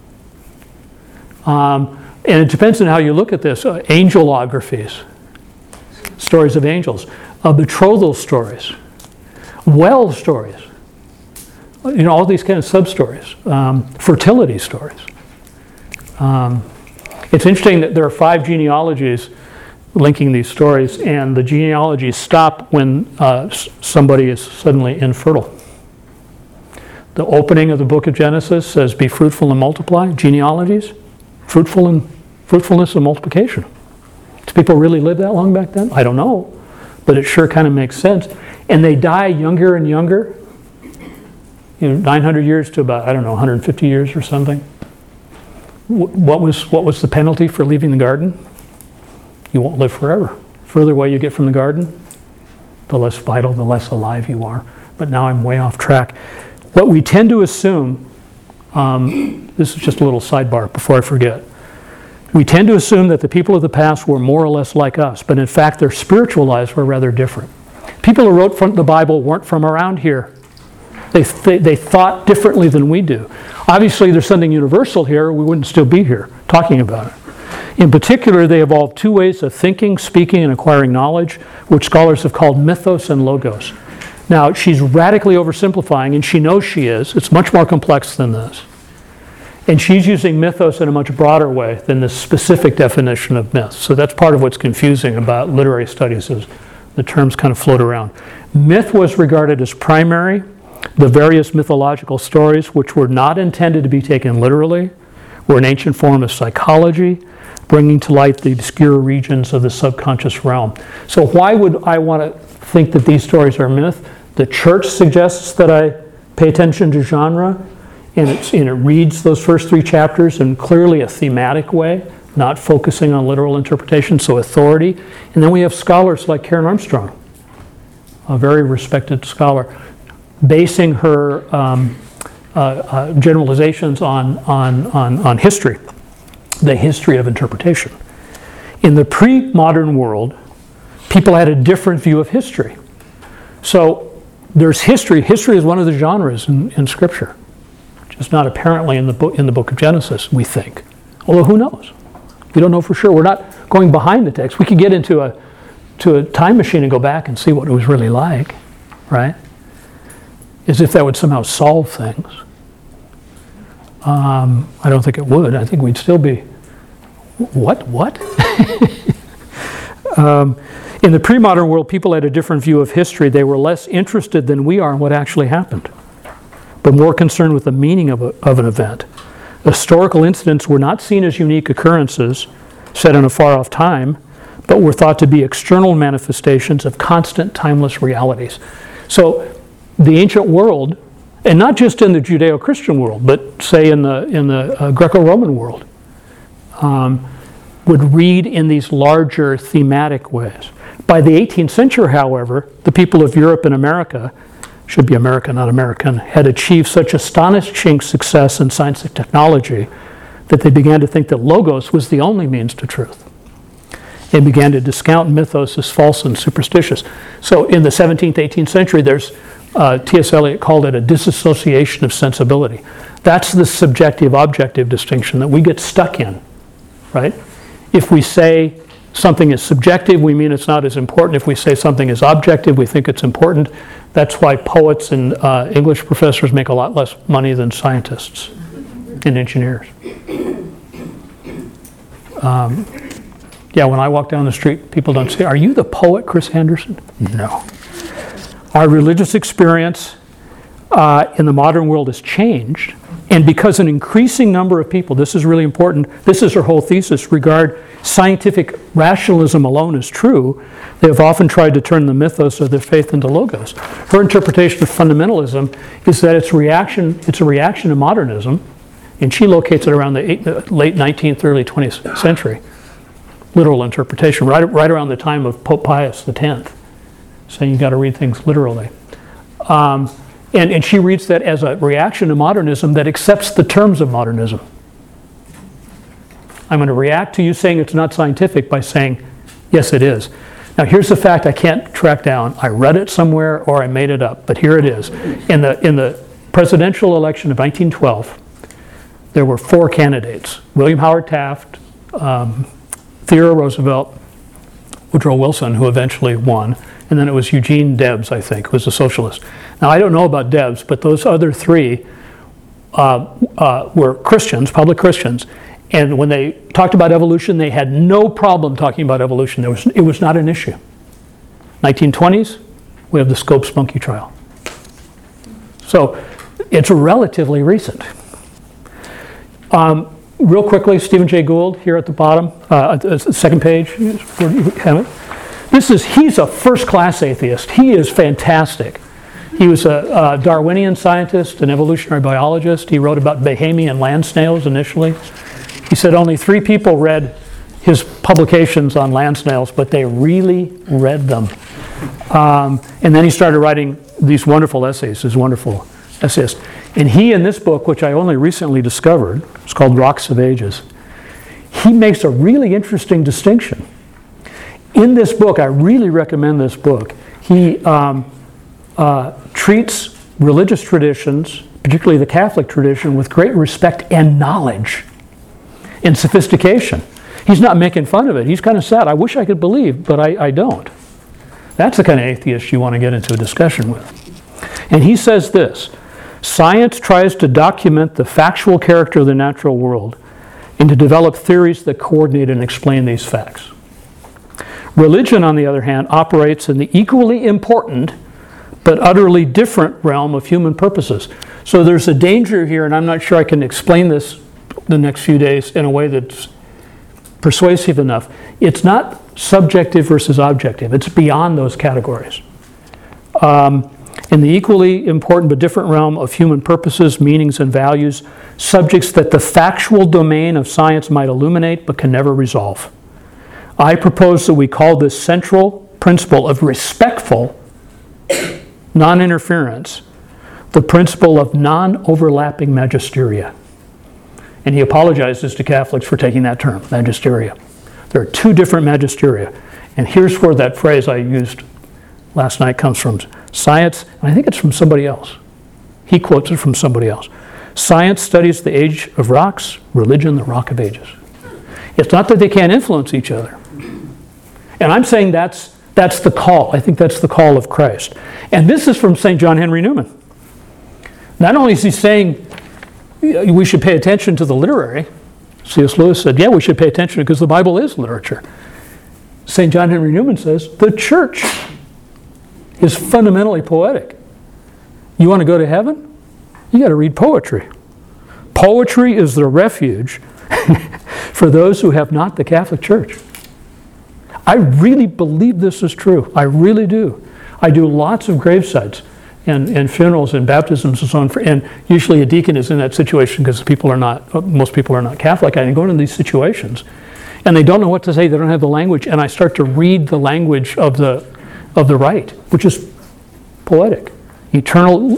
And it depends on how you look at this. Angelographies, stories of angels. Betrothal stories, well stories, all these kind of sub-stories, fertility stories. It's interesting that there are 5 genealogies linking these stories, and the genealogies stop when somebody is suddenly infertile. The opening of the book of Genesis says, "Be fruitful and multiply." Genealogies, fruitfulness and multiplication. Do people really live that long back then? I don't know. But it sure kind of makes sense. And they die younger and younger. 900 years to about, 150 years or something. What was the penalty for leaving the garden? You won't live forever. Further away you get from the garden, the less vital, the less alive you are. But now I'm way off track. What we tend to assume, this is just a little sidebar before I forget. We tend to assume that the people of the past were more or less like us, but in fact their spiritual lives were rather different. People who wrote from the Bible weren't from around here. They thought differently than we do. Obviously there's something universal here, we wouldn't still be here talking about it. In particular, they evolved 2 ways of thinking, speaking, and acquiring knowledge, which scholars have called mythos and logos. Now, she's radically oversimplifying, and she knows she is. It's much more complex than this. And she's using mythos in a much broader way than the specific definition of myth. So that's part of what's confusing about literary studies, is the terms kind of float around. Myth was regarded as primary. The various mythological stories, which were not intended to be taken literally, were an ancient form of psychology, bringing to light the obscure regions of the subconscious realm. So why would I want to think that these stories are myth? The church suggests that I pay attention to genre, and it reads those first 3 chapters in clearly a thematic way, not focusing on literal interpretation, so authority. And then we have scholars like Karen Armstrong, a very respected scholar, basing her generalizations on history, the history of interpretation. In the pre-modern world, people had a different view of history. So there's history. History is one of the genres in Scripture. Just not apparently in the book of Genesis, we think. Although who knows? We don't know for sure. We're not going behind the text. We could get into a time machine and go back and see what it was really like, right? As if that would somehow solve things. I don't think it would. I think we'd still be, what? In the pre-modern world, people had a different view of history. They were less interested than we are in what actually happened, but more concerned with the meaning of an event. Historical incidents were not seen as unique occurrences set in a far-off time, but were thought to be external manifestations of constant, timeless realities. So the ancient world, and not just in the Judeo-Christian world, but say in the Greco-Roman world, would read in these larger thematic ways. By the 18th century, however, the people of Europe and America, should be America, not American, had achieved such astonishing success in science and technology that they began to think that logos was the only means to truth. They began to discount mythos as false and superstitious. So in the 17th, 18th century, there's T.S. Eliot called it a disassociation of sensibility. That's the subjective-objective distinction that we get stuck in, right? If we say something is subjective, we mean it's not as important. If we say something is objective, we think it's important. That's why poets and English professors make a lot less money than scientists and engineers. Yeah, when I walk down the street, people don't say, "Are you the poet, Chris Anderson?" No. Our religious experience in the modern world has changed, and because an increasing number of people, this is really important, this is her whole thesis, regard scientific rationalism alone as true, they have often tried to turn the mythos of their faith into logos. Her interpretation of fundamentalism is that it's a reaction to modernism, and she locates it around the late 19th, early 20th century. Literal interpretation, right around the time of Pope Pius X, saying you've got to read things literally. And she reads that as a reaction to modernism that accepts the terms of modernism. I'm going to react to you saying it's not scientific by saying, yes, it is. Now here's the fact I can't track down. I read it somewhere or I made it up, but here it is. In the presidential election of 1912, there were 4 candidates: William Howard Taft, Theodore Roosevelt, Woodrow Wilson, who eventually won, and then it was Eugene Debs, I think, who was a socialist. Now, I don't know about Debs, but those other 3 were Christians, public Christians, and when they talked about evolution, they had no problem talking about evolution. It was not an issue. 1920s, we have the Scopes monkey trial. So it's relatively recent. Real quickly, Stephen Jay Gould here at the bottom, the second page. Where do you have it? He's a first-class atheist. He is fantastic. He was a Darwinian scientist, an evolutionary biologist. He wrote about Bahamian land snails initially. He said only 3 people read his publications on land snails, but they really read them. And then he started writing these wonderful essays, his wonderful essayist. And he, in this book, which I only recently discovered, it's called Rocks of Ages, he makes a really interesting distinction. In this book, I really recommend this book, he treats religious traditions, particularly the Catholic tradition, with great respect and knowledge and sophistication. He's not making fun of it. He's kind of sad. I wish I could believe, but I don't. That's the kind of atheist you want to get into a discussion with. And he says this: science tries to document the factual character of the natural world and to develop theories that coordinate and explain these facts. Religion, on the other hand, operates in the equally important but utterly different realm of human purposes. So there's a danger here, and I'm not sure I can explain this the next few days in a way that's persuasive enough. It's not subjective versus objective. It's beyond those categories. In the equally important but different realm of human purposes, meanings, and values, subjects that the factual domain of science might illuminate but can never resolve. I propose that we call this central principle of respectful non-interference the principle of non-overlapping magisteria. And he apologizes to Catholics for taking that term, magisteria. There are 2 different magisteria. And here's where that phrase I used last night comes from. Science, and I think it's from somebody else. He quotes it from somebody else. Science studies the age of rocks, religion the rock of ages. It's not that they can't influence each other. And I'm saying that's the call. I think that's the call of Christ. And this is from St. John Henry Newman. Not only is he saying we should pay attention to the literary, C.S. Lewis said, yeah, we should pay attention because the Bible is literature. St. John Henry Newman says the church is fundamentally poetic. You want to go to heaven? You got to read poetry. Poetry is the refuge for those who have not the Catholic Church. I really believe this is true. I really do. I do lots of gravesides and funerals and baptisms and so on. And usually a deacon is in that situation because most people are not Catholic. I go into these situations and they don't know what to say. They don't have the language. And I start to read the language of the rite, which is poetic. Eternal,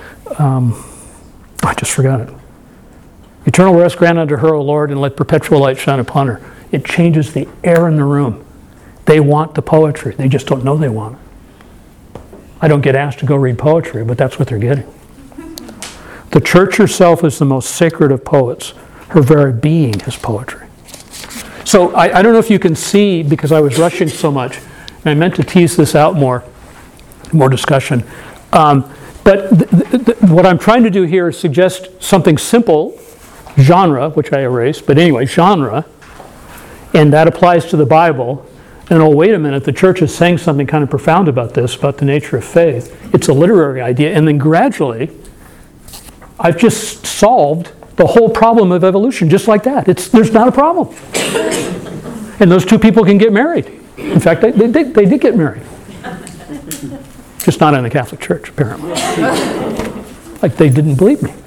I just forgot it. Eternal rest grant unto her, O Lord, and let perpetual light shine upon her. It changes the air in the room. They want the poetry. They just don't know they want it. I don't get asked to go read poetry, but that's what they're getting. The church herself is the most sacred of poets. Her very being is poetry. So I don't know if you can see, because I was rushing so much, and I meant to tease this out more discussion. But what I'm trying to do here is suggest something simple, genre, which I erased, but anyway, genre, and that applies to the Bible. And oh, wait a minute, the church is saying something kind of profound about this, about the nature of faith. It's a literary idea, and then gradually, I've just solved the whole problem of evolution, just like that. There's not a problem. And those two people can get married. In fact, they did get married. Just not in the Catholic Church, apparently. Like they didn't believe me.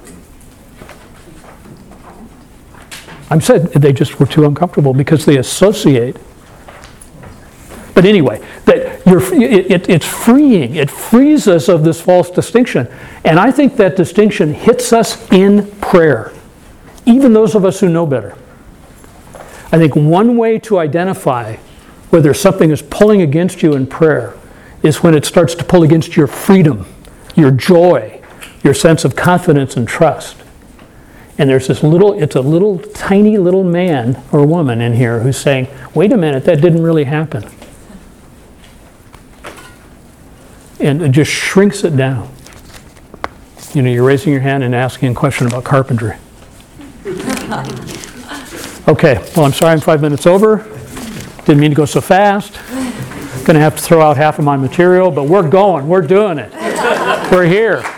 I said they just were too uncomfortable because they associate. But anyway, it's freeing. It frees us of this false distinction. And I think that distinction hits us in prayer, even those of us who know better. I think one way to identify whether something is pulling against you in prayer is when it starts to pull against your freedom, your joy, your sense of confidence and trust. And there's it's a little tiny little man or woman in here who's saying, wait a minute, that didn't really happen. And it just shrinks it down. You know, you're raising your hand and asking a question about carpentry. Okay, well, I'm sorry I'm 5 minutes over. Didn't mean to go so fast. Going to have to throw out half of my material, but we're going. We're doing it. We're here.